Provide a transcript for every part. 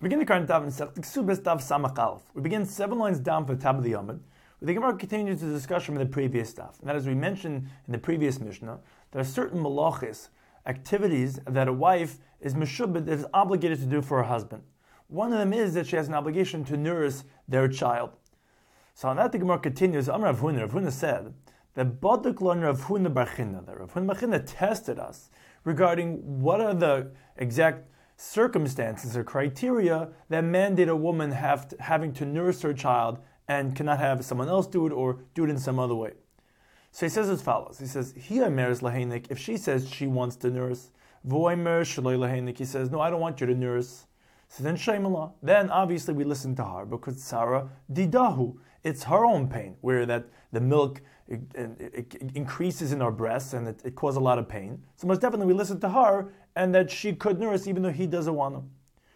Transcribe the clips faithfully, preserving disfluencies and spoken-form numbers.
We begin the current Tav in Sech Ksubis Tav Samach Aleph. We begin seven lines down for the top of the Yomid. The Gemara continues the discussion from the previous stuff. And that, as we mentioned in the previous Mishnah, there are certain malachis, activities that a wife is meshubed, that is obligated to do for her husband. One of them is that she has an obligation to nurse their child. So on that the Gemara continues, Amar Rav Huna, Rav Huna said, that Baduk Lon Rav Huna Bar China, that Rav Huna Bar China tested us regarding what are the exact circumstances or criteria that mandate a woman have to, having to nurse her child and cannot have someone else do it or do it in some other way. So he says as follows. He says, Hi Meres Lahenik, if she says she wants to nurse, Voimer Shaloi Lahenik, he says, no, I don't want you to nurse. So then Shaimallah, then obviously we listen to her because Sarah Didahu, it's her own pain, where that the milk it, it, it increases in our breasts and it, it causes a lot of pain. So most definitely we listen to her and that she could nurse even though he doesn't want to.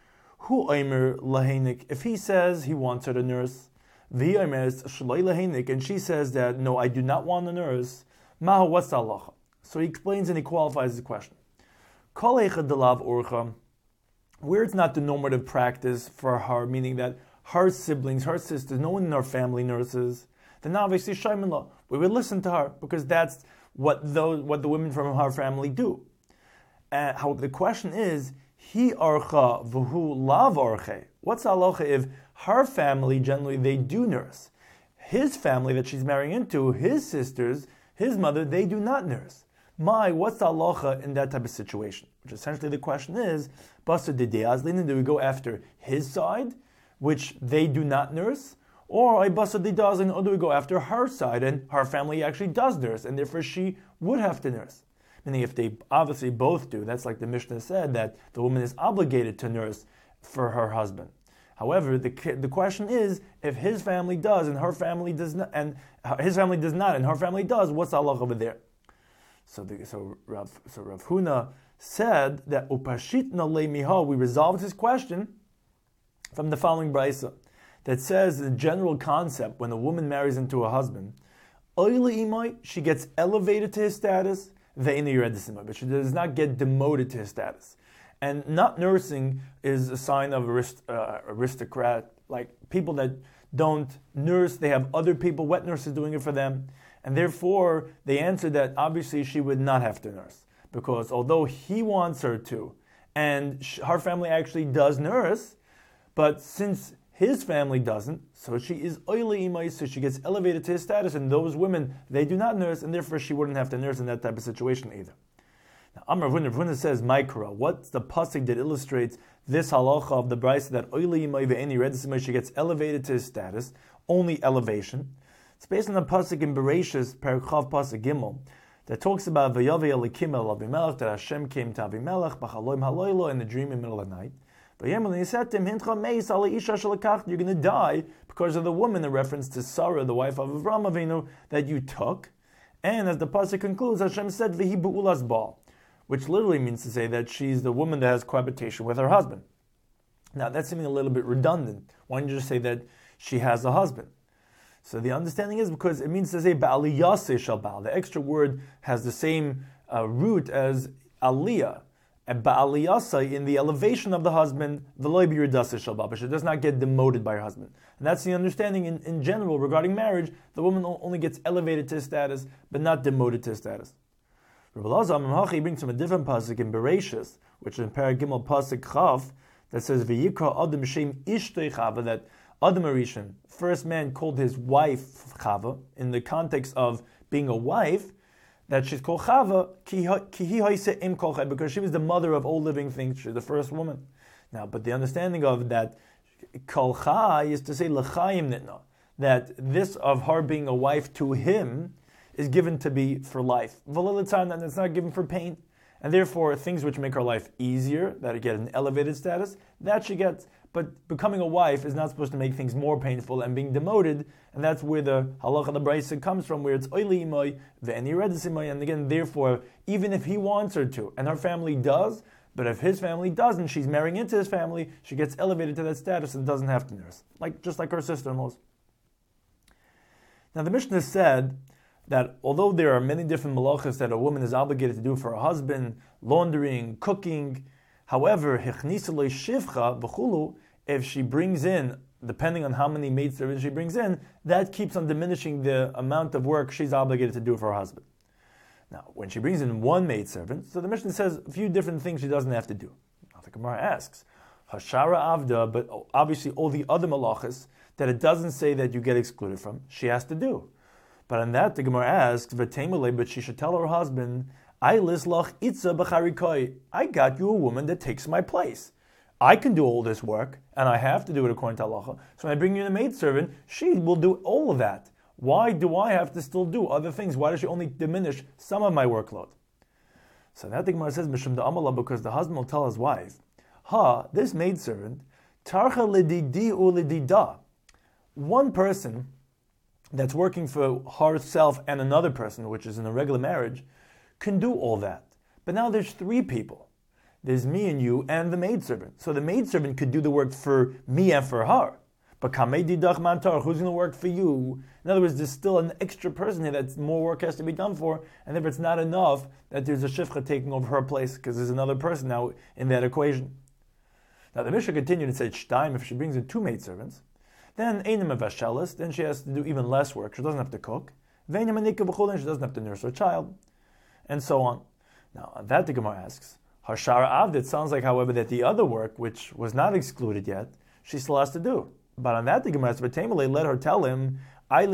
Hu Aimer Lahenik, if he says he wants her to nurse, the Aimer Shaloi Lahenik, and she says that no, I do not want to nurse, Mahu, what's the halacha? So he explains and he qualifies the question. Kol Eichad Delav Orcha, where it's not the normative practice for her, meaning that her siblings, her sisters, no one in our family nurses, then obviously Shaimallah, we would listen to her because that's what those what the women from her family do. Uh, however, the question is, Hi archa v'hu lav arche. What's the halacha if her family generally they do nurse? His family that she's marrying into, his sisters, his mother, they do not nurse. My, what's the halacha in that type of situation? Which essentially the question is, Basa Dideazlin, do we go after his side, which they do not nurse? Or I Basa Dideazlin, or do we go after her side, and her family actually does nurse, and therefore she would have to nurse? Meaning if they obviously both do, that's like the Mishnah said, that the woman is obligated to nurse for her husband. However, the the question is, if his family does, and her family does not, and his family does not, and her family does, what's the halacha over there? So, the, so Rav, so Rav Huna said that upashitna leimiha, we resolved his question from the following brisa that says the general concept when a woman marries into a husband, oili imai, she gets elevated to his status, ve'ina yeredis, but she does not get demoted to his status. And not nursing is a sign of arist, uh, aristocrat, like people that don't nurse, they have other people, wet nurses doing it for them. And therefore, they answered that obviously she would not have to nurse. Because although he wants her to, and sh- her family actually does nurse, but since his family doesn't, so she is oily imai, so she gets elevated to his status, and those women, they do not nurse, and therefore she wouldn't have to nurse in that type of situation either. Now, Amar Rav Huna says, Maikra, what's the pasuk that illustrates this halacha of the brisa that oily imai ve'eni redis imai, she gets elevated to his status, only elevation? It's based on a pasuk in Bereshis, Perikhav pasuk Gimel, that talks about V'yavei Elikim el Avimelech, that Hashem came to Avimelech, b'chaloim haloilo, in the dream in the middle of the night. V'yemel, and he said to him, Hintcha meis ala isha shalakach, you're going to die because of the woman, in reference to Sarah, the wife of Avraham Avinu, that you took. And as the pasuk concludes, Hashem said, V'hi bu'ulas ba'al, which literally means to say that she's the woman that has cohabitation with her husband. Now, that's something a little bit redundant. Why don't you just say that she has a husband? So the understanding is because it means to say ba'ali yaseh shal ba'al. The extra word has the same uh, root as aliyah, and ba'ali yaseh in the elevation of the husband, v'lo b'yirdaseh shal ba'al, but she does not get demoted by her husband. And that's the understanding in, in general regarding marriage. The woman only gets elevated to his status, but not demoted to his status. Rabbi Elazar Mamhachi brings from a different pasuk in Bereshis, which is in Perek Gimel pasuk Chav, that says v'yikra adam shem ishtei Chava, that Adam Arishan, first man, called his wife Chava in the context of being a wife, that she's called Chava because she was the mother of all living things. She's the first woman. Now, but the understanding of that Kol Chai is to say L'chaim Nitna, that this of her being a wife to him is given to be for life. And it's not given for pain. And therefore, things which make her life easier, that get an elevated status, that she gets. But becoming a wife is not supposed to make things more painful and being demoted, and that's where the halacha the brisa comes from, where it's oili imai ve'eni redis imai, and again, therefore, even if he wants her to, and her family does, but if his family doesn't, she's marrying into his family, she gets elevated to that status and doesn't have to nurse, like just like her sister-in-laws. Now the Mishnah said that although there are many different malachas that a woman is obligated to do for her husband, laundering, cooking, however, shivcha v'chulu, if she brings in, depending on how many maidservants she brings in, that keeps on diminishing the amount of work she's obligated to do for her husband. Now, when she brings in one maidservant, so the Mishnah says a few different things she doesn't have to do. Now the Gemara asks, Hashara Avda, but obviously all the other malachas that it doesn't say that you get excluded from, she has to do. But on that, the Gemara asks, V'teimele, but she should tell her husband, I lislach itza b'charikoi. I got you a woman that takes my place. I can do all this work, and I have to do it according to halacha. So when I bring you a maidservant, she will do all of that. Why do I have to still do other things? Why does she only diminish some of my workload? So that the Gemara says, Mishum da'amala, because the husband will tell his wife, Ha, this maidservant, tarcha lididi u lidida. One person that's working for herself and another person, which is in a regular marriage, can do all that. But now there's three people. There's me and you and the maidservant. So the maidservant could do the work for me and for her. But kamedidach mantar, who's going to work for you? In other words, there's still an extra person here that more work has to be done for, and if it's not enough, that there's a shifcha taking over her place, because there's another person now in that equation. Now the Mishnah continued and said, Shtaim, if she brings in two maidservants, then einim avashelis, then she has to do even less work. She doesn't have to cook. Veinim anika b'chulin, she doesn't have to nurse her child, and so on. Now on that the Gemara asks, Hashara Avd, it sounds like, however, that the other work, which was not excluded yet, she still has to do. But on that the Gemara asks, let her tell him, I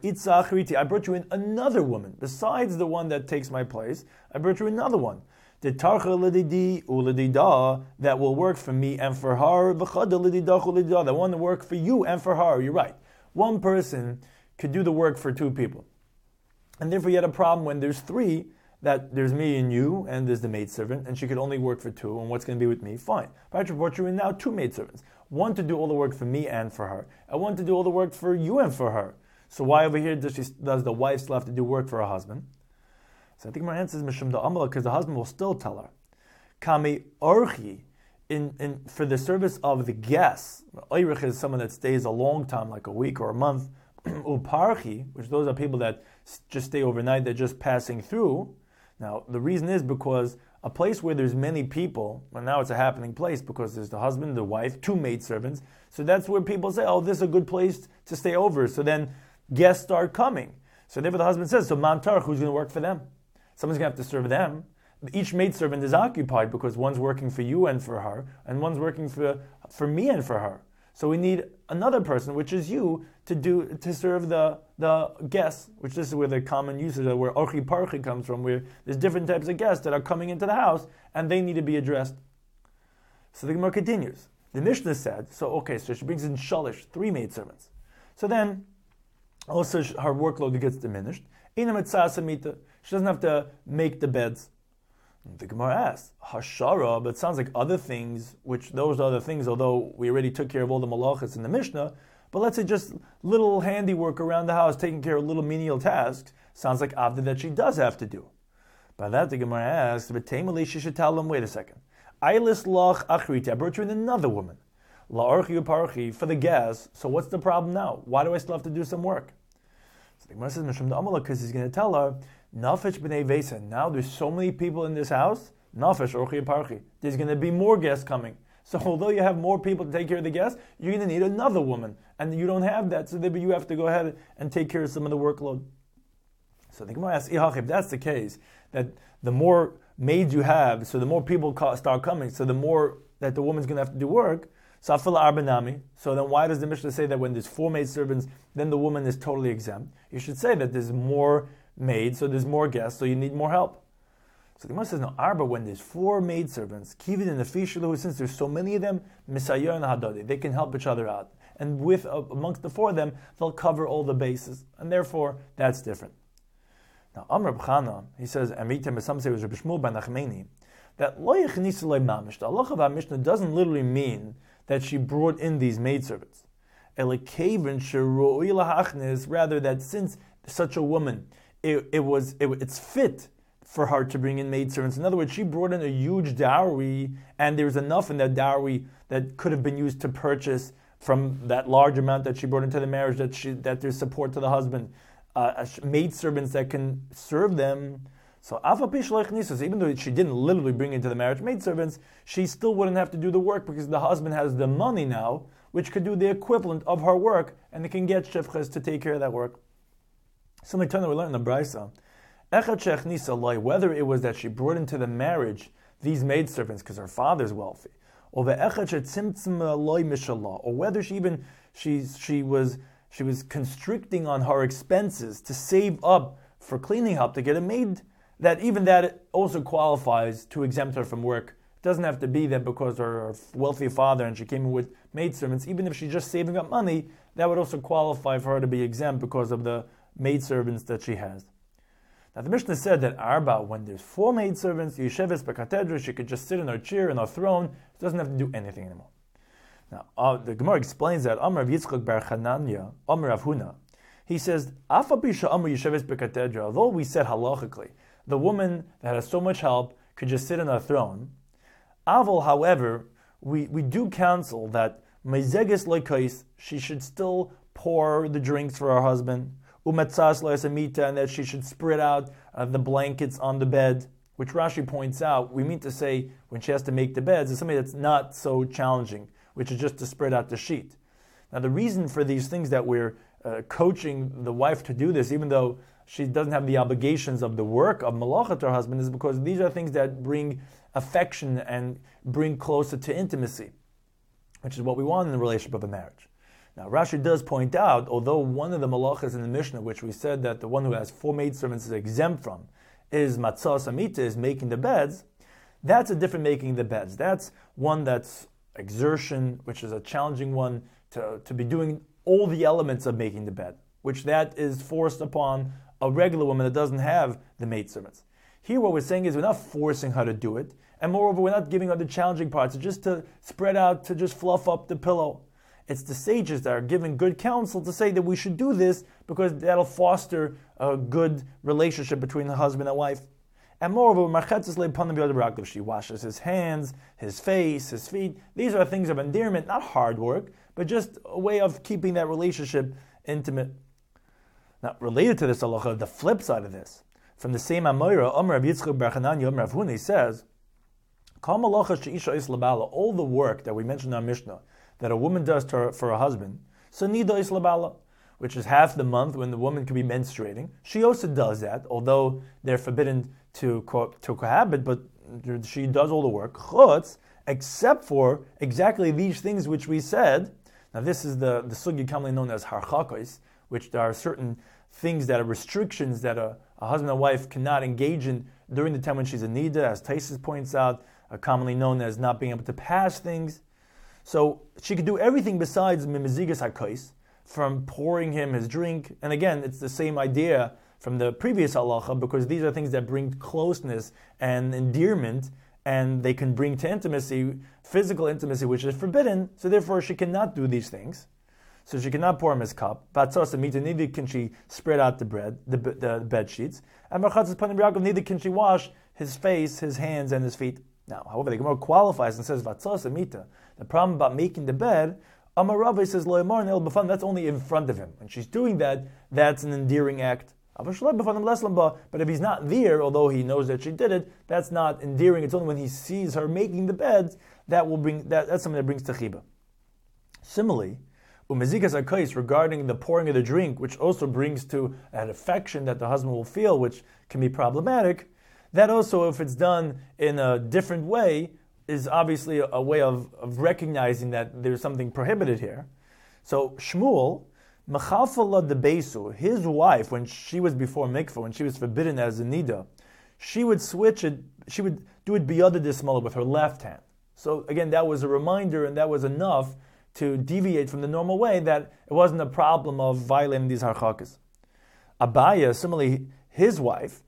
brought you in another woman, besides the one that takes my place, I brought you another one. The tarcha l'didi u'l'dida, that will work for me and for her, v'chada l'dida u'l'dida, that one to work for you and for her. You're right. One person could do the work for two people. And therefore you had a problem when there's three, that there's me and you, and there's the maidservant, and she could only work for two, and what's going to be with me? Fine. But I brought you in now two maidservants. One to do all the work for me and for her, and one to do all the work for you and for her. So why over here does she does the wife still have to do work for her husband? So I think my answer is Mishum da'amala, because the husband will still tell her. Kami orchi, in, in for the service of the guests. Oirich is someone that stays a long time, like a week or a month. Uparchi, which those are people that just stay overnight, they're just passing through. Now, the reason is because a place where there's many people, well, now it's a happening place because there's the husband, the wife, two maidservants. So that's where people say, oh, this is a good place to stay over. So then guests start coming. So therefore the husband says, so mantar, who's going to work for them? Someone's going to have to serve them. Each maidservant is occupied because one's working for you and for her, and one's working for, for me and for her. So we need another person, which is you, to do to serve the, the guests, which this is where the common usage of where orchi parchi comes from, where there's different types of guests that are coming into the house, and they need to be addressed. So the Gemara continues. The Mishnah said, so okay, so she brings in shalish, three maidservants. So then, also her workload gets diminished. She doesn't have to make the beds. The Gemara asks, Hashara, but it sounds like other things, which those other things, although we already took care of all the malachas in the Mishnah, but let's say just little handiwork around the house, taking care of little menial tasks, sounds like avda that she does have to do. By that the Gemara asks, but tamely she should tell them, wait a second, Ailis lach achriti, I brought you in another woman, la'archi uparchi, for the gas, so what's the problem now? Why do I still have to do some work? So the Gemara says, Mishum da'amala, because he's going to tell her, Nafesh b'nei vesa. Now there's so many people in this house. Nafesh orchi parchi. There's going to be more guests coming. So although you have more people to take care of the guests, you're going to need another woman, and you don't have that. So maybe you have to go ahead and take care of some of the workload. So the Gemara asks, if that's the case, that the more maids you have, so the more people start coming, so the more that the woman's going to have to do work. So then why does the Mishnah say that when there's four maidservants, then the woman is totally exempt? You should say that there's more maids, so there's more guests, so you need more help. So the Gemara says, no, Arba, when there's four maidservants, Kivin and the Fishalu, since there's so many of them, Misayer and Hadadi, they can help each other out. And with uh, amongst the four of them, they'll cover all the bases. And therefore, that's different. Now, Amr B'chana, he says, Amitem, some say it was Rabbi Shmuel ben Nachmani, that Lo Yechnisu Lei Mamish, the Allah of our Mishnah doesn't literally mean that she brought in these maidservants. Elekevin Sheru'i Lahachnis, rather that since such a woman, It, it was it, it's fit for her to bring in maidservants. In other words, she brought in a huge dowry, and there's enough in that dowry that could have been used to purchase from that large amount that she brought into the marriage, that she that there's support to the husband, uh, maidservants that can serve them. So Afa Pishloich Nisas, even though she didn't literally bring into the marriage maidservants, she still wouldn't have to do the work because the husband has the money now, which could do the equivalent of her work, and they can get shefches to take care of that work. Similarly, turn we learn in the Brisa, Echad Shech Nisa Loi, whether it was that she brought into the marriage these maidservants because her father's wealthy, or the Echad Shech Tzimtzim Loi Mishalah, or whether she even she she was she was constricting on her expenses to save up for cleaning help to get a maid, that even that also qualifies to exempt her from work. It doesn't have to be that because her wealthy father and she came in with maidservants. Even if she's just saving up money, that would also qualify for her to be exempt because of the maidservants that she has. Now the Mishnah said that Arba, when there's four maidservants, Yesheves Bekatedra, she could just sit in her chair, in her throne, she doesn't have to do anything anymore. Now uh, the Gemara explains that Amar Yitzchak Bar Chananya, Amar Rav Huna, he says, Afa Bisha Amar Yesheves Bekatedra, although we said halachically, the woman that has so much help could just sit on her throne. Aval, however, we, we do counsel that Meizeges Loikais, she should still pour the drinks for her husband, Umetzas Loisamita, and that she should spread out uh, the blankets on the bed, which Rashi points out, we mean to say when she has to make the beds, is something that's not so challenging, which is just to spread out the sheet. Now the reason for these things that we're uh, coaching the wife to do this, even though she doesn't have the obligations of the work of malacha to her husband, is because these are things that bring affection and bring closer to intimacy, which is what we want in the relationship of a marriage. Now Rashi does point out, although one of the malachas in the Mishnah, which we said that the one who has four maidservants is exempt from, is matzah samita, is making the beds, that's a different making the beds. That's one that's exertion, which is a challenging one to, to be doing all the elements of making the bed, which that is forced upon a regular woman that doesn't have the maidservants. Here what we're saying is we're not forcing her to do it, and moreover we're not giving her the challenging parts, it's just to spread out, to just fluff up the pillow. It's the sages that are giving good counsel to say that we should do this because that'll foster a good relationship between the husband and wife. And moreover, she washes his hands, his face, his feet. These are things of endearment, not hard work, but just a way of keeping that relationship intimate. Now, related to this halacha, the flip side of this, from the same Amoira, Amar Rav Yitzchak Bar Chananya, Amar Rav Huna, says, all the work that we mentioned in our Mishnah, that a woman does to her, for her husband, so nida is labala, which is half the month when the woman could be menstruating. She also does that, although they're forbidden to co- to cohabit, but she does all the work, chutz, except for exactly these things which we said. Now this is the, the sugi commonly known as harchakos, which there are certain things that are restrictions that a, a husband and wife cannot engage in during the time when she's a nida, as Taisus points out, uh, commonly known as not being able to pass things. So she could do everything besides mimizigas hakos, from pouring him his drink. And again, it's the same idea from the previous halacha, because these are things that bring closeness and endearment, and they can bring to intimacy, physical intimacy, which is forbidden. So therefore she cannot do these things. So she cannot pour him his cup. Neither can she spread out the bread, the, the bed sheets. And neither can she wash his face, his hands, and his feet. Now, however, the Gemara qualifies and says, the problem about making the bed, Amar Rava says, that's only in front of him. When she's doing that, that's an endearing act. But if he's not there, although he knows that she did it, that's not endearing. It's only when he sees her making the beds that will bring that, that's something that brings techiba. Similarly, umezikas hakos, regarding the pouring of the drink, which also brings to an affection that the husband will feel, which can be problematic. That also, if it's done in a different way, is obviously a, a way of, of recognizing that there's something prohibited here. So Shmuel, Mechalfala de Besu, his wife, when she was before mikvah, when she was forbidden as a nida, she would switch it, she would do it biyada dismala with her left hand. So again, that was a reminder, and that was enough to deviate from the normal way, that it wasn't a problem of violating these harchakas. Abaya, similarly, his wife,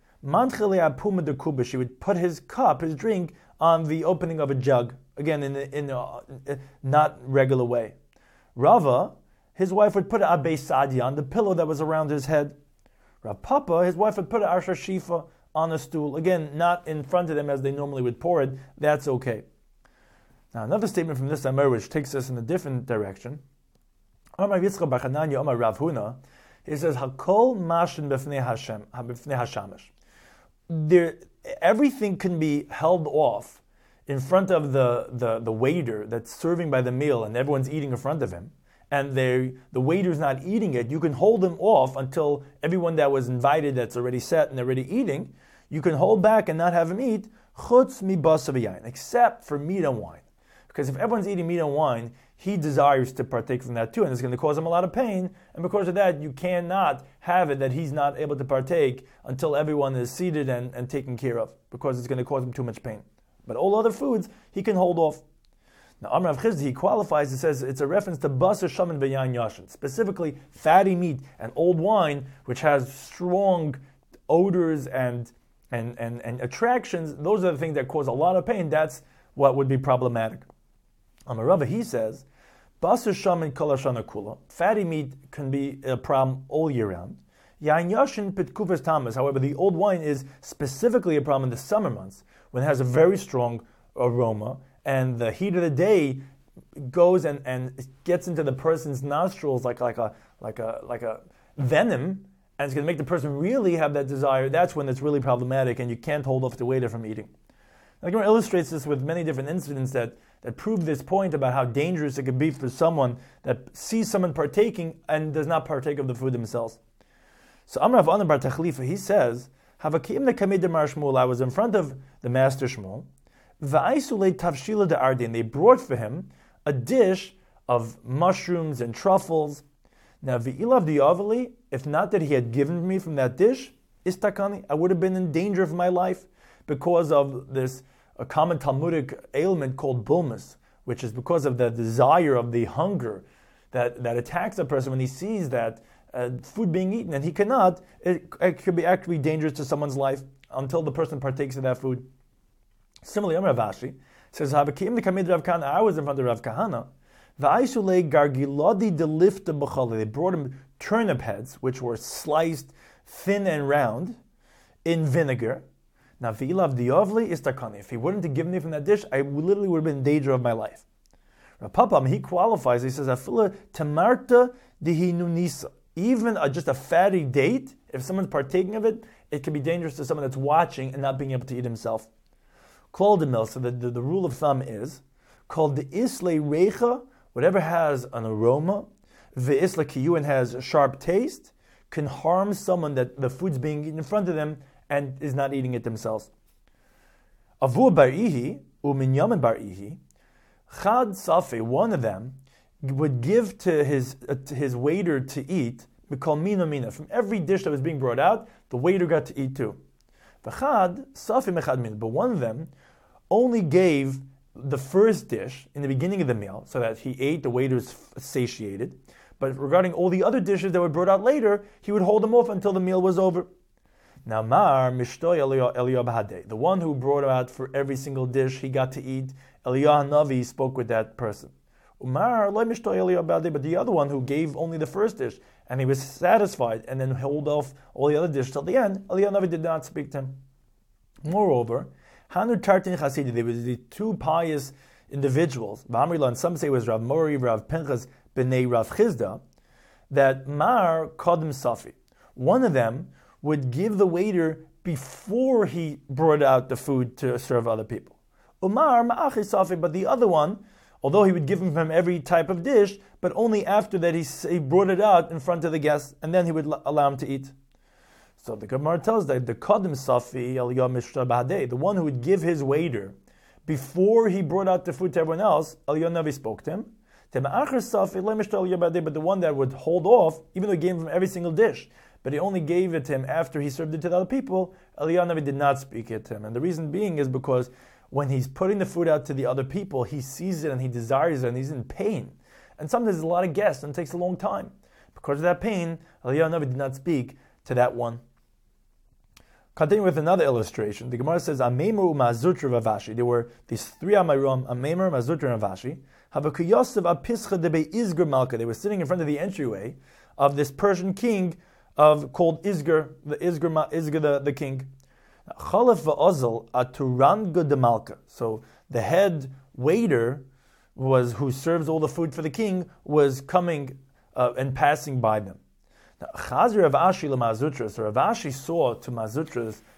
she would put his cup, his drink, on the opening of a jug, again in a, in a, a not regular way. Rava, his wife would put a Abbei Sadia on the pillow that was around his head. Rav Papa, his wife would put a Arsha Shifa on a stool, again not in front of them as they normally would pour it. That's okay. Now another statement from this Amar, which takes us in a different direction. Amar Yitzchak Bar Chananya, Amar Rav Huna, he says, Hakol mashin b'fnei Hashem, b'fnei Hashamash. there, everything can be held off in front of the, the, the waiter that's serving by the meal and everyone's eating in front of him, and the waiter's not eating it, you can hold him off until everyone that was invited that's already set and already eating, you can hold back and not have him eat, chutz mi basa v'yayin, except for meat and wine. Because if everyone's eating meat and wine, he desires to partake from that too, and it's going to cause him a lot of pain, and because of that, you cannot have it that he's not able to partake until everyone is seated and, and taken care of, because it's going to cause him too much pain. But all other foods, he can hold off. Now, Amar Rav Chizda, he qualifies, it says it's a reference to basar shaman v'yayin yashin, specifically fatty meat and old wine, which has strong odors and, and, and, and attractions. Those are the things that cause a lot of pain. That's what would be problematic. Amar Rava, he says, basar shaman kol hashana kula, fatty meat can be a problem all year round. Yain yashin pitkufas tamas, however, the old wine is specifically a problem in the summer months, when it has a very strong aroma, and the heat of the day goes and, and gets into the person's nostrils like, like a like a like a venom, and it's going to make the person really have that desire. That's when it's really problematic, and you can't hold off the waiter from eating. Now, Gemara illustrates this with many different incidents that, that prove this point about how dangerous it could be for someone that sees someone partaking and does not partake of the food themselves. So Amar Rav Anan bar Tachlifa, he says, Havakim the Mar Shmuel, I was in front of the master Shmuel, Va'aisule tavshila de ardin, they brought for him a dish of mushrooms and truffles. Now, v'ilav diavali, if not that he had given me from that dish, istakani, I would have been in danger of my life because of this a common Talmudic ailment called bulmus, which is because of the desire of the hunger that, that attacks a person when he sees that uh, food being eaten and he cannot, it, it could be actually dangerous to someone's life until the person partakes of that food. Similarly, Amar Rav Ashi says, I was in front of Rav Kahana. They brought him turnip heads, which were sliced thin and round, in vinegar. Now, if he wouldn't have given me from that dish, I literally would have been in danger of my life. Rav Papam, he qualifies, he says, tamarta dihinunisa. Even a, just a fatty date, if someone's partaking of it, it can be dangerous to someone that's watching and not being able to eat himself. Called the mill, so the, the, the rule of thumb is called the isle recha, whatever has an aroma, the isla kiyuan has a sharp taste, can harm someone that the food's being eaten in front of them and is not eating it themselves. Avur bar ihi, uminyamin bar ihi, chad safi, one of them, would give to his uh, to his waiter to eat, we call mina mina. From every dish that was being brought out, the waiter got to eat too. V'chad safi mechad mina, but one of them only gave the first dish in the beginning of the meal, so that he ate, the waiter's satiated. But regarding all the other dishes that were brought out later, he would hold them off until the meal was over. Now, Mar Mishtoy Eliyahu Bahadeh, the one who brought out for every single dish he got to eat, Eliyahu Navi spoke with that person. Umar Lo Mishtoy Eliyahu Bahadeh, but the other one who gave only the first dish, and he was satisfied, and then held off all the other dishes till the end, Eliyahu Navi did not speak to him. Moreover, Hanu Tartin Chasidi, there was the two pious individuals, and some say it was Rav Mori, Rav Pinchas, B'nai Rav Chizda, that Mar Kodim Safi. One of them would give the waiter before he brought out the food to serve other people. Umar Ma'achi Safi, but the other one, although he would give him from every type of dish, but only after that he, he brought it out in front of the guests, and then he would allow him to eat. So the Gemara tells that the Kodim Safi, Eliyahu Mishra Bahadeh, the one who would give his waiter before he brought out the food to everyone else, Eliyahu Navi spoke to him. But the one that would hold off, even though he gave him every single dish, but he only gave it to him after he served it to the other people, Eliyahu Navi did not speak it to him. And the reason being is because when he's putting the food out to the other people, he sees it and he desires it and he's in pain. And sometimes there's a lot of guests and it takes a long time. Because of that pain, Eliyahu Navi did not speak to that one. Continuing with another illustration, the Gemara says, Ameimer u'ma'azutra v'avashi. There were these three Ameirim, Ameimer, Ma'azutra, and Avashi. They were sitting in front of the entryway of this Persian king of called Izgar, the Izgar, Izgar the, the king. So the head waiter was who serves all the food for the king was coming uh, and passing by them. Now, Chazir Rav Ashi Mazutra, so Rav Ashi saw to Mazutra's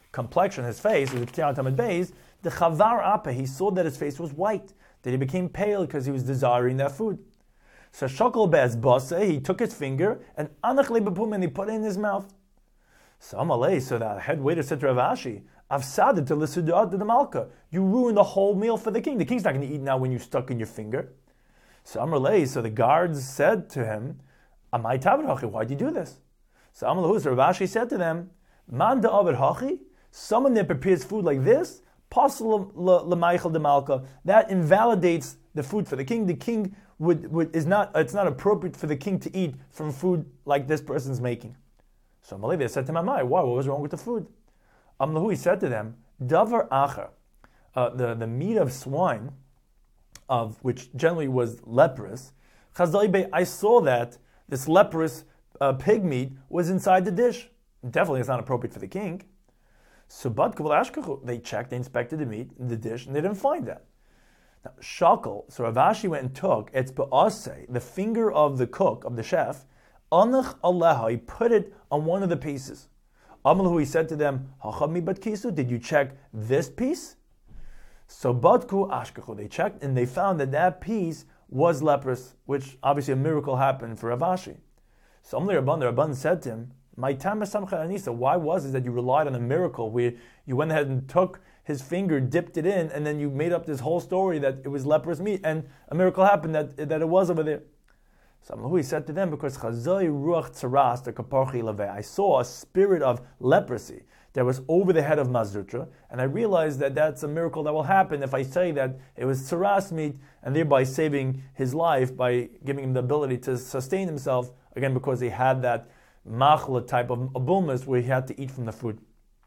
complexion, his face, the chavar apa, he saw that his face was white, that he became pale because he was desiring that food. So shakal be'ez basa, he took his finger and anach lebepum, and he put it in his mouth. So Amalei, so the head waiter said to Rav Ashi, Avsada to l'sudat to the malka, you ruined the whole meal for the king. The king's not going to eat now when you stuck in your finger. So Amalei, so the guards said to him, Amai tavid hachi, why'd you do this? So Amalei, so Rav Ashi said to them, Man da'avid hachi, someone that prepares food like this, Pasal l'maychel de malka, that invalidates the food for the king. The king would, would is not it's not appropriate for the king to eat from food like this person's making. So Amalei said to him, Amai, why? What was wrong with the food? Amlahu, he said to them, Davar acher, uh, the, the meat of swine, of which generally was leprous, I saw that this leprous uh, pig meat was inside the dish. Definitely it's not appropriate for the king. So they checked, they inspected the meat in the dish, and they didn't find that. Now, shakal, so Rav Ashi went and took, it's be'aseh, the finger of the cook, of the chef, anach aleha, he put it on one of the pieces. Amalahu, he said to them, Hachami batkisu, did you check this piece? So batku ashkachu, they checked, and they found that that piece was leprous, which obviously a miracle happened for Rav Ashi. So Amli Rabban, the Rabban said to him, My tam samcha anisa, why was it that you relied on a miracle where you went ahead and took his finger, dipped it in, and then you made up this whole story that it was leprous meat, and a miracle happened that, that it was over there? So Amlahu, he said to them, because chazoi ruach tzaras the kaparchi levei, I saw a spirit of leprosy that was over the head of Mazrutra, and I realized that that's a miracle that will happen if I say that it was tzaras meat, and thereby saving his life by giving him the ability to sustain himself, again because he had that machla type of abulmus where he had to eat from the food.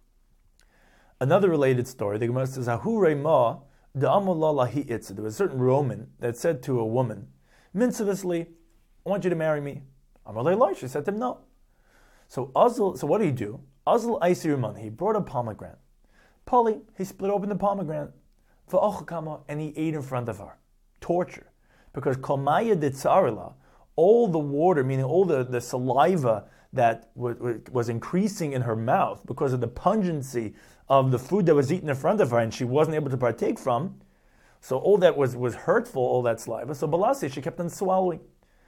Another related story, the Gemara says, Ahurei ma de amullah hi itza. There was a certain Roman that said to a woman, minciviously, I want you to marry me. Amalei Lai, she said to him, no. So Azul, so what did he do? Azul Aisiruman, he brought a pomegranate. Pali, he split open the pomegranate. V'ochakama, and he ate in front of her. Torture. Because Kalmaya de Tsarila, all the water, meaning all the, the saliva that w- w- was increasing in her mouth because of the pungency of the food that was eaten in front of her and she wasn't able to partake from, so all that was, was hurtful, all that saliva. So Balasi, she kept on swallowing.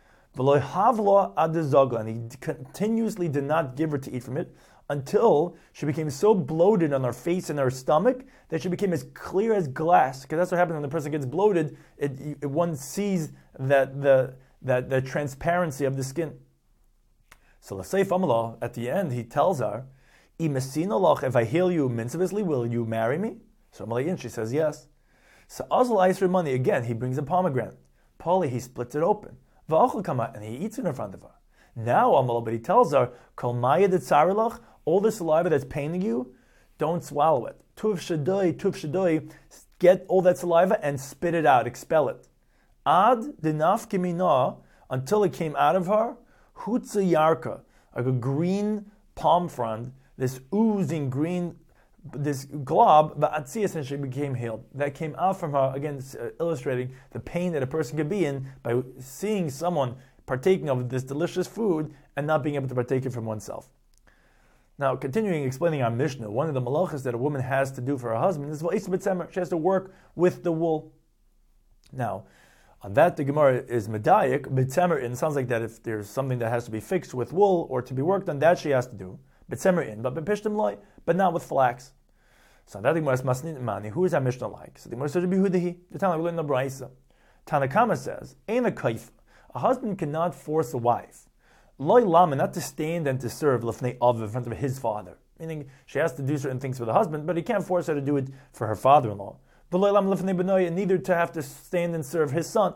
And he continuously did not give her to eat from it until she became so bloated on her face and her stomach that she became as clear as glass. Because that's what happens when the person gets bloated. It, it, one sees that the that the transparency of the skin. So L'Seif Amalah, at the end, he tells her, if I heal you minciviously, will you marry me? So Amalayin, she says yes. So Azal Eisr money, again, he brings a pomegranate. Pali, he splits it open. And he eats it in front of her. Now Amalah, but he tells her, Kol maya de tsarilach, all the saliva that's paining you, don't swallow it. Tuv shadoi, tuv shadoi, get all that saliva and spit it out, expel it. Ad dinaf kimina, until it came out of her, hutza yarka, like a green palm frond, this oozing green, this glob, but Atzias, essentially became healed. That came out from her, again uh, illustrating the pain that a person could be in by seeing someone partaking of this delicious food and not being able to partake it from oneself. Now, continuing explaining our Mishnah, one of the malachas that a woman has to do for her husband is she has to work with the wool. Now, on that, the Gemara is medayik, b'tzemer in. It sounds like that if there's something that has to be fixed with wool or to be worked on, that she has to do. B'tzemer in, but b'pishtim loy, but not with flax. So that the Gemara is masnit mani. Who is our Mishnah like? So the Gemara says, Behudahi. The Tana we learn the Braisa. Tanakama says, Ein a kaif. A husband cannot force a wife, loy lama, not to stand and to serve lefnei av in front of his father. Meaning she has to do certain things for the husband, but he can't force her to do it for her father-in-law. And neither to have to stand and serve his son.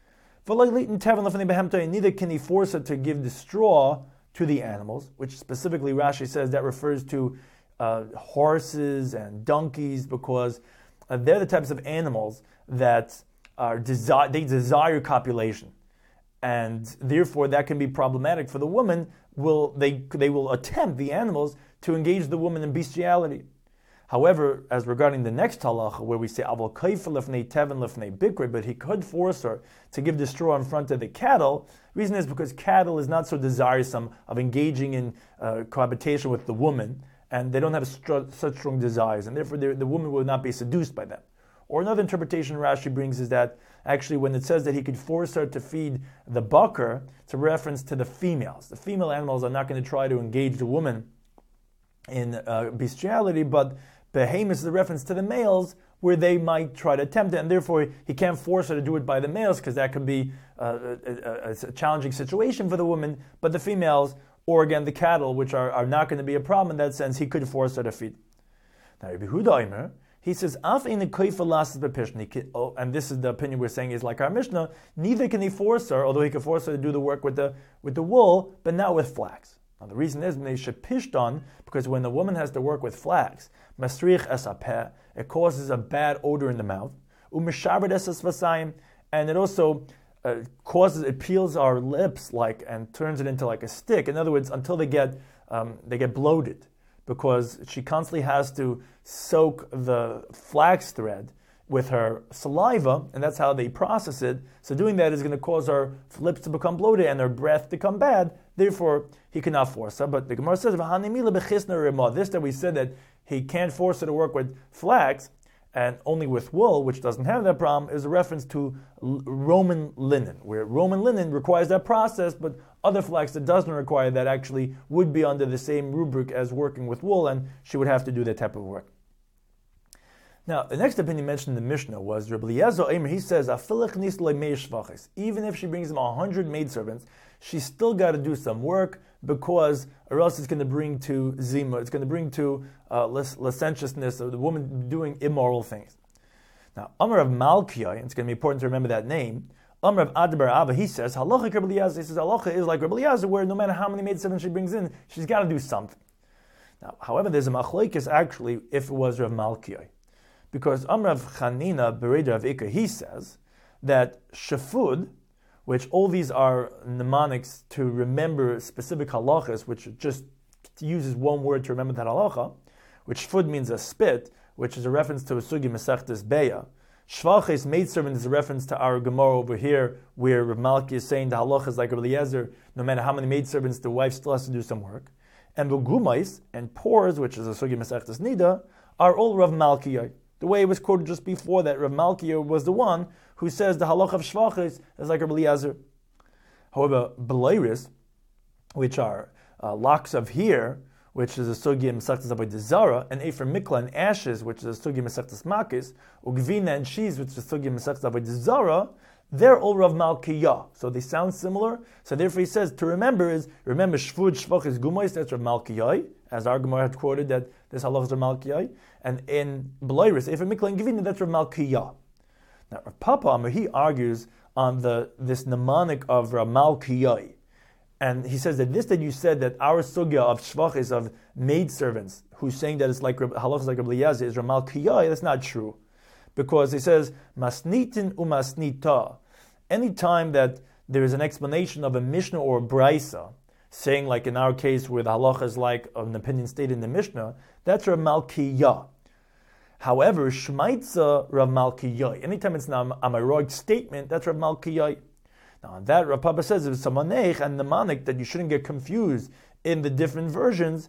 Neither can he force her to give the straw to the animals, which specifically Rashi says that refers to uh, horses and donkeys, because uh, they're the types of animals that are desi- they desire copulation, and therefore that can be problematic for the woman. Will they they will attempt, the animals, to engage the woman in bestiality. However, as regarding the next halacha, where we say aval kaifa lefnei teven lefnei bikri, but he could force her to give the straw in front of the cattle. Reason is because cattle is not so desiresome of engaging in uh, cohabitation with the woman, and they don't have str- such strong desires, and therefore the woman will not be seduced by them. Or another interpretation Rashi brings is that actually when it says that he could force her to feed the bakar, it's a reference to the females. The female animals are not going to try to engage the woman in uh, bestiality, but behemoth is a reference to the males where they might try to attempt it, and therefore he can't force her to do it by the males because that could be uh, a, a, a challenging situation for the woman, but the females, or again the cattle, which are, are not going to be a problem in that sense, he could force her to feed. Now Rabbi Yehuda Omer, he says, Af ein koifa lasses bepishn, oh, and this is the opinion we're saying is like our Mishnah, neither can he force her, although he can force her to do the work with the with the wool, but not with flax. Now the reason is they should pishton, because when the woman has to work with flax, masrich es apeh, it causes a bad odor in the mouth, umishaber es vasayim, and it also uh, causes, it peels our lips like and turns it into like a stick. In other words, until they get um, they get bloated, because she constantly has to soak the flax thread with her saliva, and that's how they process it. So doing that is going to cause her lips to become bloated and her breath to come bad. Therefore, he cannot force her. But the Gemara says, this that we said that he can't force her to work with flax and only with wool, which doesn't have that problem, is a reference to Roman linen, where Roman linen requires that process, but other flax that doesn't require that actually would be under the same rubric as working with wool, and she would have to do that type of work. Now, the next opinion mentioned in the Mishnah was Rabbi Eliezer Omer. He says, even if she brings him a hundred maidservants, she's still got to do some work, because or else it's going to bring to zima, it's going to bring to uh, licentiousness of the woman doing immoral things. Now, Amar of Malkiah, it's going to be important to remember that name. Amar of Adbar Abba, he says, Halacha Rabbi Eliezer. He says, Halacha is like Rabbi Eliezer, where no matter how many maidservants she brings in, she's got to do something. Now, however, there's a machlokes actually if it was Rav Malkiah. Because Amrav Chanina Bereder of Ikka, he says that shafud, which all these are mnemonics to remember specific halachas, which just uses one word to remember that halacha, which shafud means a spit, which is a reference to a sugi mesechtes beya. Shvaches, maidservant, is a reference to our Gemara over here, where Rav Malki is saying the halacha is like Rabbi Eliezer, no matter how many maidservants, the wife still has to do some work. And v'gumais and pores, which is a sugi mesechtes nida, are all Rav Malkiyah. The way it was quoted just before that, Rav Malkiah was the one who says the halacha of shvachis is like Rabbi Eliezer. However, beleiris, which are uh, locks of hair, which is a sugi in Masechtas Avodah Zara, and Efer Mikla and ashes, which is a sugi in Masechtas Makis, Ugvina and sheaves, which is a sugi in Masechtas Avodah Zara, they're all Rav Malkiah. So they sound similar. So therefore he says, to remember is, remember Shvud, Shvachis, Gumais, that's Rav Malkiah, as our Gemara had quoted that this halacha is Rav Malkiah. And in Beleiris, Efer Mikla and Gvina, that's Rav Malkiah. Now Rav Papa, he argues on the this mnemonic of Rav Malkiah. And he says that this that you said, that our sugya of shvachis, of maidservants, who's saying that it's like halachas like Rabbi Eliezer, is Rav Malkiah, that's not true. Because he says, masnitin umasnita. Anytime that there is an explanation of a Mishnah or a Braisa, saying like in our case where the halacha is like an opinion stated in the Mishnah, that's Rav Malkiah. However, Shmaitza Rav Malkiah. Anytime it's an Amaroid statement, that's Rav Malkiah. Now on that, Rav Papa says it's a manech and mnemonic that you shouldn't get confused in the different versions.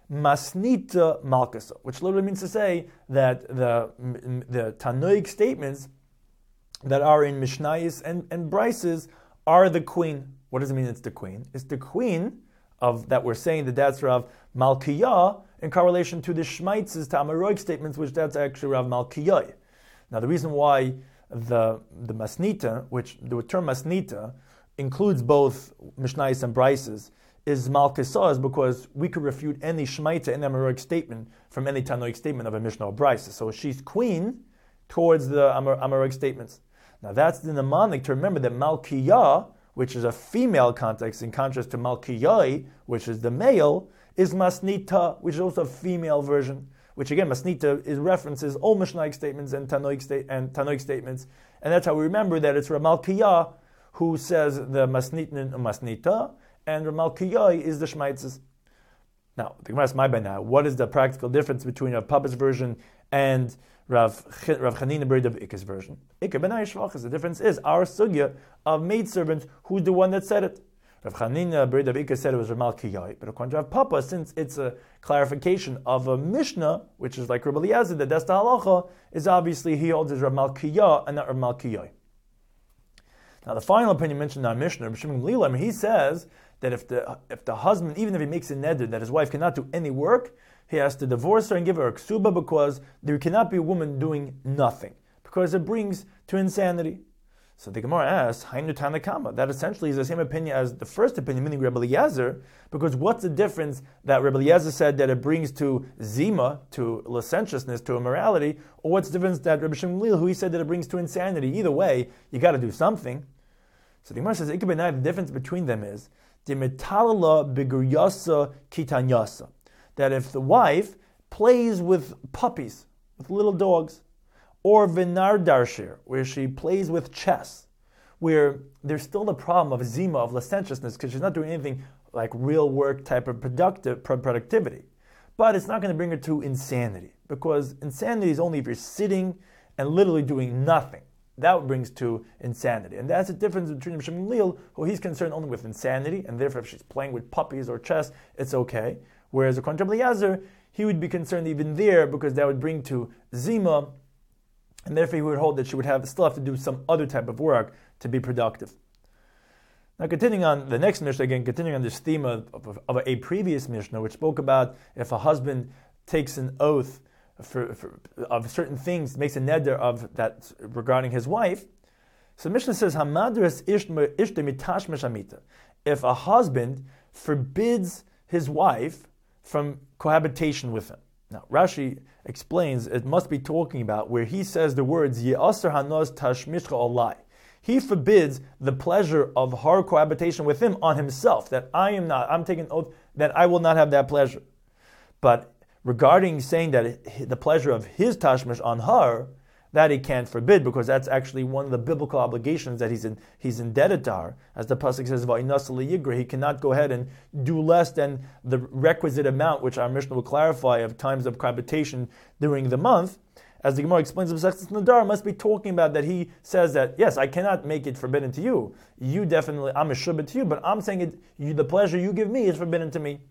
Masnita Malkasa, which literally means to say that the the Tanoic statements that are in Mishnayos and, and Brises are the queen. What does it mean it's the queen? It's the queen of that we're saying that that's Rav Malkiah in correlation to the Shmaitz's to Amaroic statements, which that's actually Rav Malkiah. Now the reason why the the Masnita, which the term Masnita includes both Mishnayos and Brises, is Malkasa, is because we could refute any Shmaita in the Amaroic statement from any Tanoic statement of a Mishnah or Brisa. So she's queen towards the Amar- Amaroic statements. Now that's the mnemonic to remember that Malkiah, which is a female context in contrast to Malkiah, which is the male, is Masnita, which is also a female version. Which again, Masnita is references all Mishnaic statements and Tanoic, sta- and Tanoic statements, and that's how we remember that it's Rav Malkiah who says the Masnitin Masnita, and Rav Malkiah is the Shmaitzes. Now, the Gemara asks my by now, what is the practical difference between Rav Papa's version and Rav Rav Chanina Bered of Ikka's version? Ikka ben Shvachas. The difference is our sugya of maidservants, who's the one that said it. Rav Chanina Ber Davika said it was Rav Malkiyai, but according to Rav Papa, since it's a clarification of a Mishnah, which is like Rabbi Eliezer, that that's the halacha, is obviously he holds as Rav Malkiyah and not Rav Malkiyai. Now the final opinion mentioned in our Mishnah, Rabbi Shimon Gamliel, I mean, he says that if the if the husband, even if he makes a neder that his wife cannot do any work, he has to divorce her and give her a ksuba, because there cannot be a woman doing nothing, because it brings to insanity. So the Gemara asks, Hainu Tanakama. That essentially is the same opinion as the first opinion, meaning Rebbe Eliezer, because what's the difference that Rebbe Eliezer said that it brings to zima, to licentiousness, to immorality, or what's the difference that Rebbe Shimon Gamliel, who he said that it brings to insanity? Either way, you got to do something. So the Gemara says, the difference between them is Dimetalala biguryasa kitanyasa, that if the wife plays with puppies, with little dogs, or Vinar Darshir, where she plays with chess, where there's still the problem of zima, of licentiousness, because she's not doing anything like real work type of productive productivity. But it's not going to bring her to insanity, because insanity is only if you're sitting and literally doing nothing. That brings to insanity. And that's the difference between Shimon Gamliel, who he's concerned only with insanity, and therefore if she's playing with puppies or chess, it's okay. Whereas according to Rabbi Eliezer, he would be concerned even there, because that would bring to zima, and therefore he would hold that she would have still have to do some other type of work to be productive. Now continuing on the next Mishnah, again continuing on this theme of, of, of a previous Mishnah, which spoke about if a husband takes an oath for, for, of certain things, makes a neder of that regarding his wife. So Mishnah says, Hamadras ishte mitashmesh amita. If a husband forbids his wife from cohabitation with him. Now, Rashi explains it must be talking about where he says the words Ye'aser hanos tashmishcha olai. He forbids the pleasure of her cohabitation with him on himself. That I am not, I'm taking an oath that I will not have that pleasure. But regarding saying that the pleasure of his tashmish on her, that he can't forbid, because that's actually one of the biblical obligations that he's in, he's indebted to her. As the pasuk says, "Va'inasa liyigra," he cannot go ahead and do less than the requisite amount, which our Mishnah will clarify, of times of cohabitation during the month. As the Gemara explains, Masechtas Nadar must be talking about that he says that, yes, I cannot make it forbidden to you. You definitely, I'm a shubit to you, but I'm saying it, you, the pleasure you give me is forbidden to me.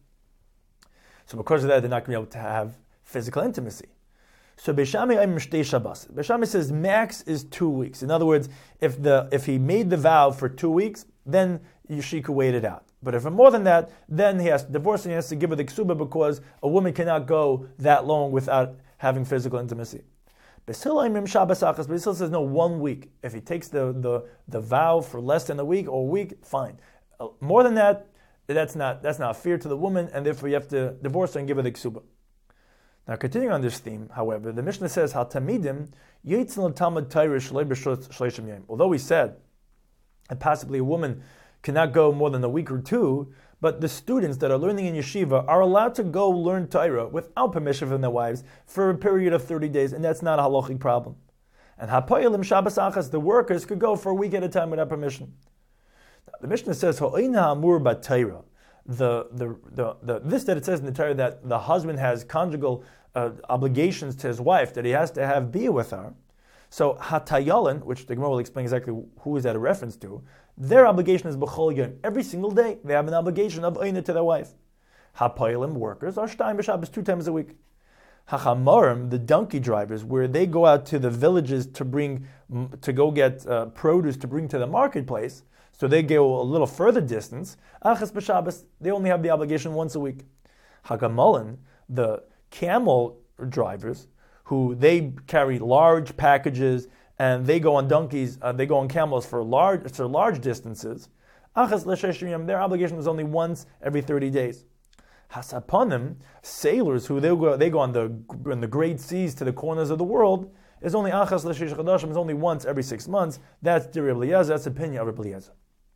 So because of that, they're not going to be able to have physical intimacy. So Beishami Aim Shtei Shabbos. Beishami says max is two weeks. In other words, if the if he made the vow for two weeks, then she could wait it out. But if more than that, then he has to divorce and he has to give her the ksuba, because a woman cannot go that long without having physical intimacy. Beis Hillel Shabbos Achas. Beis Hillel says no, one week. If he takes the, the, the vow for less than a week or a week, fine. Uh, more than that, that's not that's not fair to the woman, and therefore you have to divorce her and give her the ksuba. Now, continuing on this theme, however, the Mishnah says, "Hal tamidim yitzil talmud Torah shlei b'shos shleishim yom." Although we said that possibly a woman cannot go more than a week or two, but the students that are learning in yeshiva are allowed to go learn Torah without permission from their wives for a period of thirty days, and that's not a halachic problem. And hapoyelim Shabbos achas, the workers could go for a week at a time without permission. Now, the Mishnah says, "Ho'ina amur bat Torah." The, the, the, the, this that it says in the Torah that the husband has conjugal uh, obligations to his wife, that he has to have bia with her. So hatayalin, which the Gemara will explain exactly who is that a reference to, their obligation is b'chol yom. Every single day they have an obligation of oina to their wife. Hapayalim workers are shtayim b'Shabbos two times a week. Hachamarim, the donkey drivers, where they go out to the villages to bring to go get uh, produce to bring to the marketplace. So they go a little further distance. Achas b'Shabbos, they only have the obligation once a week. Hagamalin, the camel drivers, who they carry large packages and they go on donkeys, uh, they go on camels for large for large distances. Achas l'sheshim yom, their obligation is only once every thirty days. Hasaponim, sailors who they go they go on the on the great seas to the corners of the world, is only achas l'shesh chadashim, is only once every six months. That's the Rebbe Eliezer, that's the opinion of Rebbe Eliezer.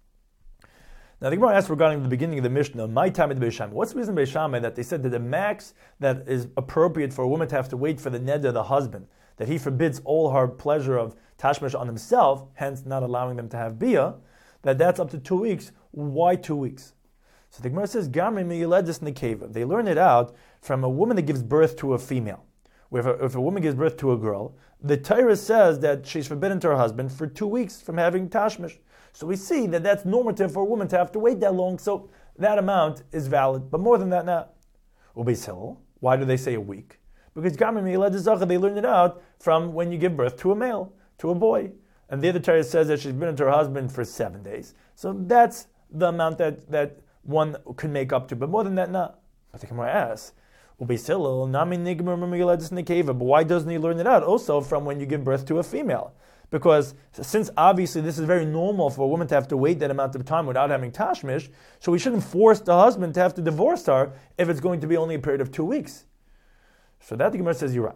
Now the Gemara asked regarding the beginning of the Mishnah, my time at Beis Shammai. What's the reason Beis Shammai that they said that the max that is appropriate for a woman to have to wait for the neder of the husband, that he forbids all her pleasure of tashmish on himself, hence not allowing them to have bia, that that's up to two weeks. Why two weeks? So the Gemara says, Gamri miyiledis nekeva. They learn it out from a woman that gives birth to a female. Where if a, if a woman gives birth to a girl, the Torah says that she's forbidden to her husband for two weeks from having tashmish. So we see that that's normative for a woman to have to wait that long, so that amount is valid. But more than that, not. Ubeis Hillel, why do they say a week? Because they learned it out from when you give birth to a male, to a boy. And the other Torah says that she's been into her husband for seven days. So that's the amount that, that one can make up to. But more than that, not. But the Gemara asks, but why doesn't he learn it out also from when you give birth to a female? Because since obviously this is very normal for a woman to have to wait that amount of time without having tashmish, so we shouldn't force the husband to have to divorce her if it's going to be only a period of two weeks. So that the Gemara says you're right.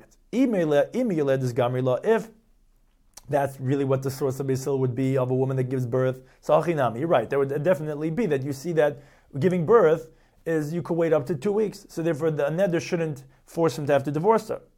If that's really what the source of Basil would be of a woman that gives birth, Sa'achinami, you're right. There would definitely be that you see that giving birth is you could wait up to two weeks. So therefore the neder shouldn't force him to have to divorce her.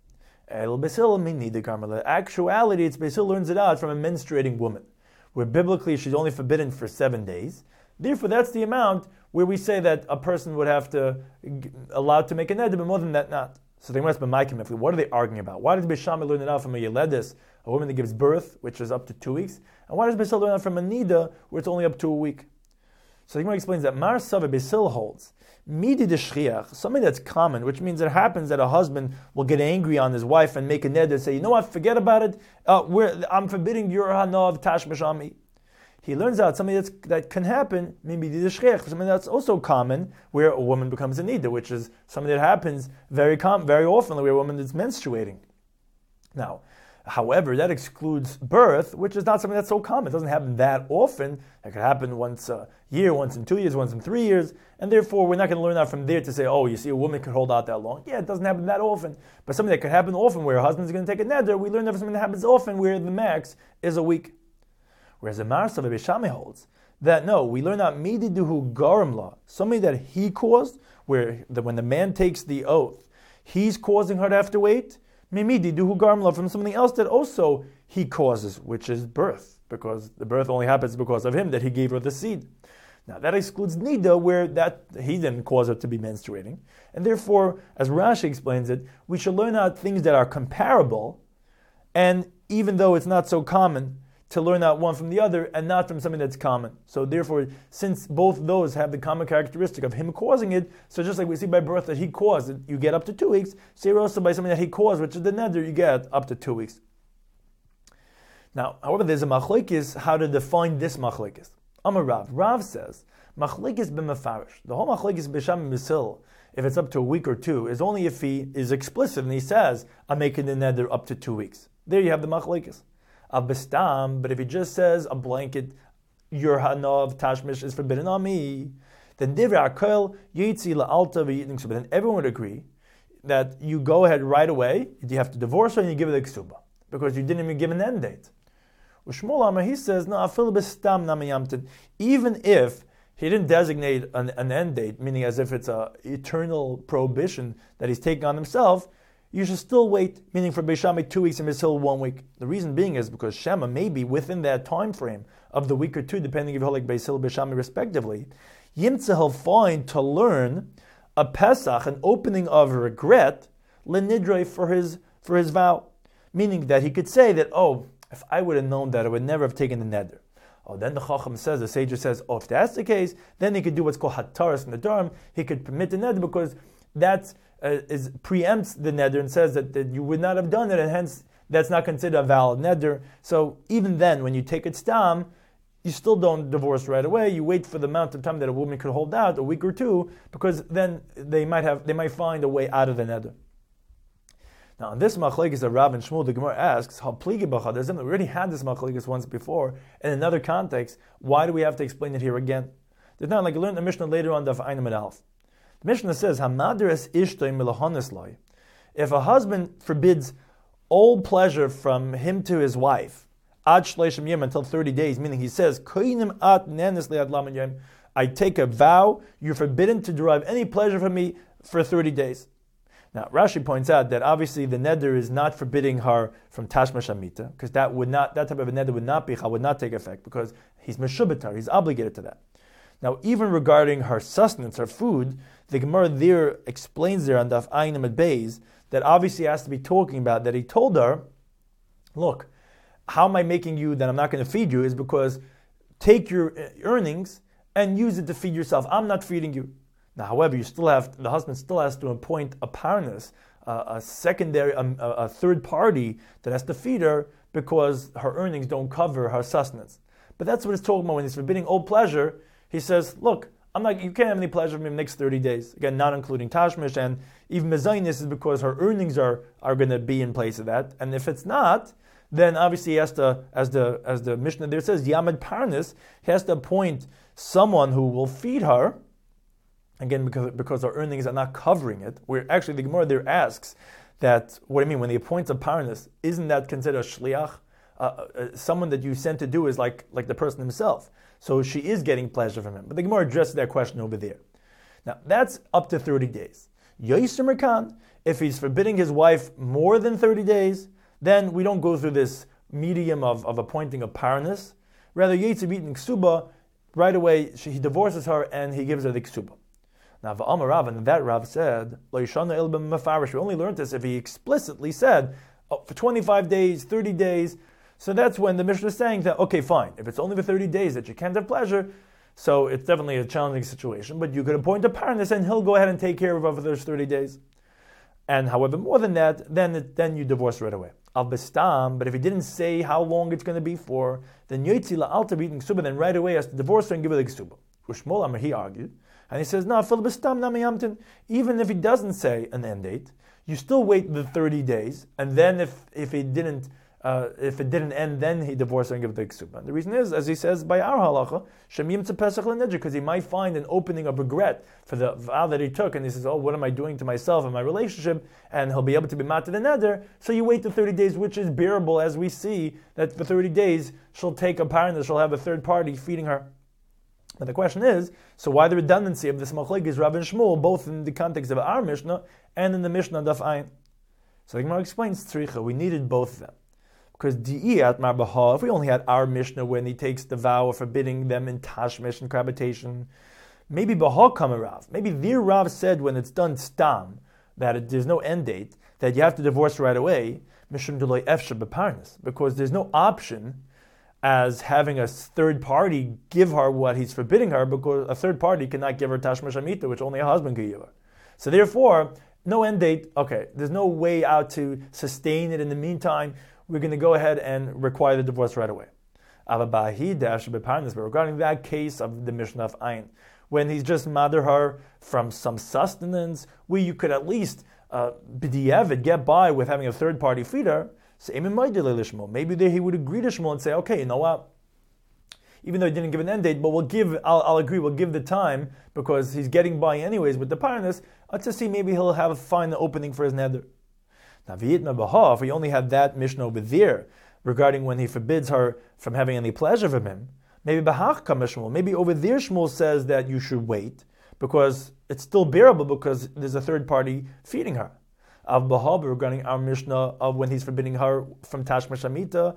Actuality, it's Basil learns it out from a menstruating woman, where biblically she's only forbidden for seven days. Therefore that's the amount where we say that a person would have to allowed to make a neder, but more than that not. So the Gemara asks, what are they arguing about? Why does Beis Shammai learn it out from a Yeledis, a woman that gives birth, which is up to two weeks? And why does Beis Hillel learn it out from a Nida, where it's only up to a week? So the Gemara explains that Mar Sava Beis Hillel holds, Midi de Shchiach, something that's common, which means it happens that a husband will get angry on his wife and make a neder and say, you know what, forget about it, uh, we're, I'm forbidding your hanav tashmish on me. He learns out something that's, that can happen, maybe the shchiach, something that's also common, where a woman becomes a nida, which is something that happens very com- very often, where a woman is menstruating. Now, however, that excludes birth, which is not something that's so common. It doesn't happen that often. It could happen once a year, once in two years, once in three years, and therefore we're not going to learn that from there to say, oh, you see, a woman could hold out that long. Yeah, it doesn't happen that often. But something that could happen often, where a husband's going to take a neder, we learn that from something that happens often, where the max is a week. Whereas the Marsa of Beis Shammai holds that no, we learn out mididuhu garam la, something that he caused, where the, when the man takes the oath, he's causing her to have to wait. Mimididuhu garam la, from something else that also he causes, which is birth, because the birth only happens because of him, that he gave her the seed. Now that excludes nida, where that he didn't cause her to be menstruating, and therefore, as Rashi explains it, we should learn out things that are comparable, and even though it's not so common, to learn out one from the other and not from something that's common. So therefore, since both those have the common characteristic of him causing it, so just like we see by birth that he caused it, you get up to two weeks, so you're also by something that he caused, which is the neder, you get up to two weeks. Now, however, there's a machlekes how to define this machlekes. Amar Rav. Rav says, machlekes b'mefarish. The whole machlekes Beis Shammai Beis Hillel, if it's up to a week or two, is only if he is explicit and he says, I'm making the neder up to two weeks. There you have the machlekes. Abistam, but if he just says a blanket, your hanav tashmish is forbidden on me, then divrei akel yitzi la'alta v'yitning ksuba. Then everyone would agree that you go ahead right away, you have to divorce her and you give her the ksuba, because you didn't even give an end date. Shmuel Amar, he says, no, afil b'stam namayamtin, even if he didn't designate an, an end date, meaning as if it's an eternal prohibition that he's taking on himself, you should still wait, meaning for Beis Shammai two weeks and Beis Hillel one week. The reason being is because Shema may be within that time frame of the week or two, depending if you hold like Beis Hillel, Beis Shammai respectively. Yimtze he'll find to learn a Pesach, an opening of regret, lenidre for his for his vow, meaning that he could say that, oh, if I would have known that, I would never have taken the neder. Oh, then the Chacham says, the Sage says, oh, if that's the case, then he could do what's called hataras in the Dharm. He could permit the neder because that's Uh, is preempts the neder and says that, that you would not have done it, and hence that's not considered a valid neder. So even then, when you take it stam, you still don't divorce right away. You wait for the amount of time that a woman could hold out, a week or two, because then they might have they might find a way out of the neder. Now, in this machlekes of Rav and Shmuel, the Gemara asks, "How pligi b'chadazim?" We already had this machlekes once before in another context. Why do we have to explain it here again? There's not like you learned the Mishnah later on, Daf Ayin Amud Aleph. The Mishnah says, "Hamadres ishtoi milahonis loy." If a husband forbids all pleasure from him to his wife, ad shleishim yom, until thirty days, meaning he says, "Koinim at nenes le'ad lamed yom," I take a vow, you're forbidden to derive any pleasure from me for thirty days. Now, Rashi points out that obviously the neder is not forbidding her from tashma shamita, because that would not that type of a neder would not be would not take effect, because he's meshubatar, he's obligated to that. Now, even regarding her sustenance, her food, the Gemara there explains there on Daf Ayin Amud Beis that obviously has to be talking about that he told her, look, how am I making you that I'm not going to feed you is because take your earnings and use it to feed yourself. I'm not feeding you. Now, however, you still have the husband still has to appoint a parnas, uh, a secondary, a, a third party that has to feed her because her earnings don't cover her sustenance. But that's what it's talking about when he's forbidding all pleasure. He says, look, I'm not. You can't have any pleasure from me in the next thirty days. Again, not including tashmish, and even mezainis is because her earnings are, are going to be in place of that. And if it's not, then obviously he has to, as the as the Mishnah there says, Yamad Parnas, he has to appoint someone who will feed her. Again, because because our earnings are not covering it. Where actually the Gemara there asks that, what do you mean when he appoints a Parnas? Isn't that considered a shliach? Uh, uh, someone that you sent to do is like like the person himself. So she is getting pleasure from him. But the Gemara addresses that question over there. Now, that's up to thirty days. Yoiser Merkan, if he's forbidding his wife more than thirty days, then we don't go through this medium of, of appointing a parnas. Rather, Yitzib eating ksuba, right away, she, he divorces her and he gives her the ksuba. Now, V'amar Rav, and that Rav said, Lo yishana el b'mefarish. We only learned this if he explicitly said, oh, for twenty-five days, thirty days. So that's when the Mishnah is saying that, okay, fine, if it's only for thirty days that you can't have pleasure, so it's definitely a challenging situation, but you could appoint a parnas and he'll go ahead and take care of her for those thirty days. And however, more than that, then it, then you divorce right away. Al bestam, but if he didn't say how long it's going to be for, then yotzi la'alta b'eating ksuba, then right away has to divorce her and give her the ksuba. Ushmol Amar, he argued, and he says, no, fil bestam namiyamtin, even if he doesn't say an end date, you still wait the thirty days, and then if, if he didn't Uh, if it didn't end, then he divorced her and gave the ksuba. The reason is, as he says by our halacha, shemim pesach lenedger, because he might find an opening of regret for the vow that he took, and he says, "Oh, what am I doing to myself and my relationship?" And he'll be able to be mat to the neder. So you wait the thirty days, which is bearable, as we see that for thirty days she'll take a parent, she'll have a third party feeding her. But the question is, so why the redundancy of this machlekes Rav and Shmuel, both in the context of our Mishnah and in the Mishnah Daf Ayin? So the Gemara explains tzricha. We needed both of them. Because di'iyat marbaha, if we only had our Mishnah when he takes the vow of forbidding them in tashmish and cohabitation, maybe baha kamarav. Maybe their Rav said when it's done stam, that it, there's no end date, that you have to divorce right away, mishum deloy efsha beparnas, because there's no option as having a third party give her what he's forbidding her, because a third party cannot give her tashmish amita, which only a husband can give her. So therefore, no end date, okay, there's no way out to sustain it in the meantime. We're going to go ahead and require the divorce right away. But regarding that case of the Mishnah of Ayin, when he's just mother her from some sustenance, where you could at least uh, b'di'evet get by with having a third party feeder, so maybe there he would agree to Shmuel and say, okay, you know what? Even though he didn't give an end date, but we'll give, I'll, I'll agree, we'll give the time because he's getting by anyways with the parnas, uh, to see maybe he'll have a find the opening for his neder. Now, if we only had that Mishnah over there regarding when he forbids her from having any pleasure from him, maybe Bahach Kama Shmuel, maybe over there Shmuel says that you should wait because it's still bearable because there's a third party feeding her. Av Bahab, regarding our Mishnah of when he's forbidding her from Tashmish Amita,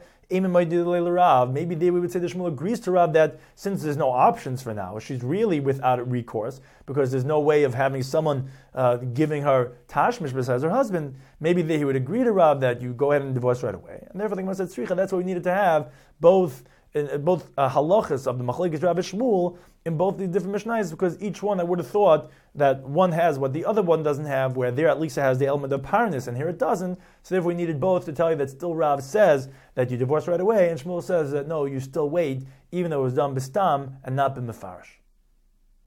maybe there we would say the Shmuel agrees to Rav that since there's no options for now, she's really without recourse because there's no way of having someone uh, giving her Tashmish besides her husband. Maybe there he would agree to Rav that you go ahead and divorce right away. And therefore the Gemara said, Tzricha, that's what we needed to have, both in both uh, halachas of the machlekes Rav and Shmuel in both these different mishnayos, because each one I would have thought that one has what the other one doesn't have, where there at least it has the element of parnas and here it doesn't. So therefore we needed both to tell you that still Rav says that you divorce right away, and Shmuel says that no, you still wait, even though it was done bistam and not b'mefarish.